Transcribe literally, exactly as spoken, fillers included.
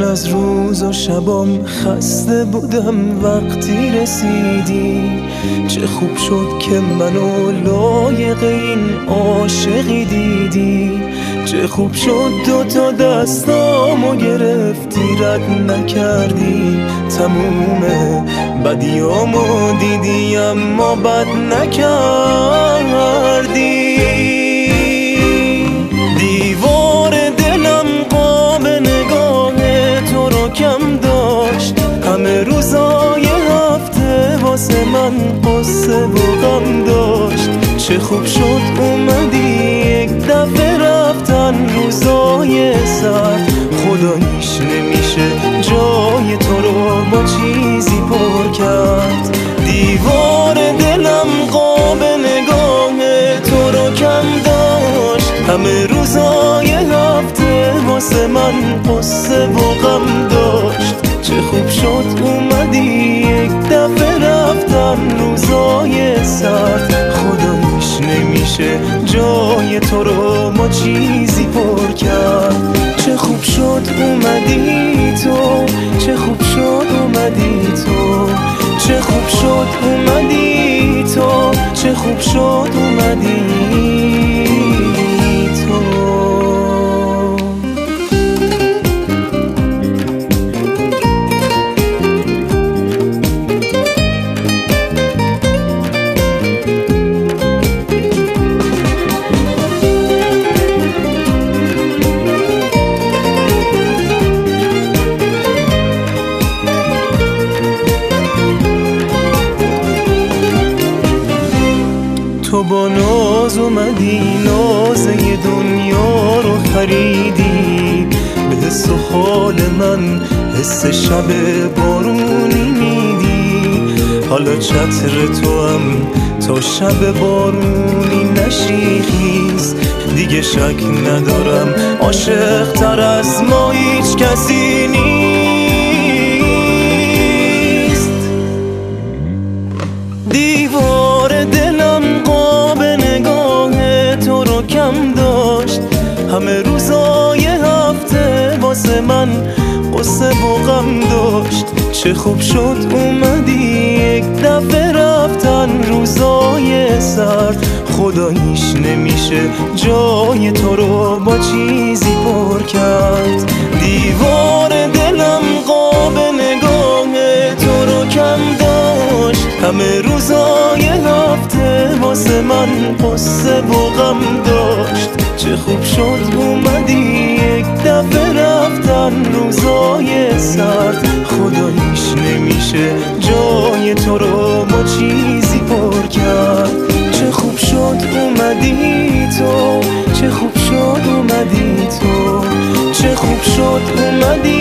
من از روز و شبام خسته بودم وقتی رسیدی. چه خوب شد که منو لایق این عاشقی دیدی. چه خوب شد دوتا دستامو گرفتی رد نکردی. تموم بدیامو دیدی اما بد نکردی. دیوار دلم قاب نگاه تو رو کم داشت. همه روزای هفته واسه من قصه و غم داشت. چه خوب شد اومدی یک دفعه رفتن روزای سرد. خداییش نمیشه جای تو رو با چیزی پر کرد. دیوار دلم قاب نگاه تو رو کم داشت. همه روزای هفته واسه من قصه و غم داشت. چه خوب شد اومدی یک دفعه رفتن روزای سرد. خداییش نمیشه جای تو رو ما چیزی پر کرد. چه خوب شد اومدی تو، چه خوب شد اومدی تو، چه خوب شد اومدی تو، چه خوب شد اومدی تو. تو با ناز اومدی نازه دنیا رو خریدی. به حس و حال من حس شب بارونی میدی. حالا چتر تو هم تا شب بارونی نشی خیز. دیگه شک ندارم عاشق تر از ما هیچ کسی نیست. دیوار دلم قاب نگاه تو رو کم داشت. همه روزای هفته واسه من قصه و غم داشت. چه خوب شد اومدی یک دفعه رفتن روزای سرد. خداییش نمیشه جای تو رو با چیزی پر کرد. دیوار دلم قاب نگاه تو رو کم داشت. همه روزای هفته واسه من قصه و غم داشت. چه خوب شد اومدی یک دفعه رفتن روزای سرد. خداییش نمیشه جای تو رو با چیزی پر کرد. چه خوب شد اومدی تو، چه خوب شد اومدی تو، چه خوب شد اومدی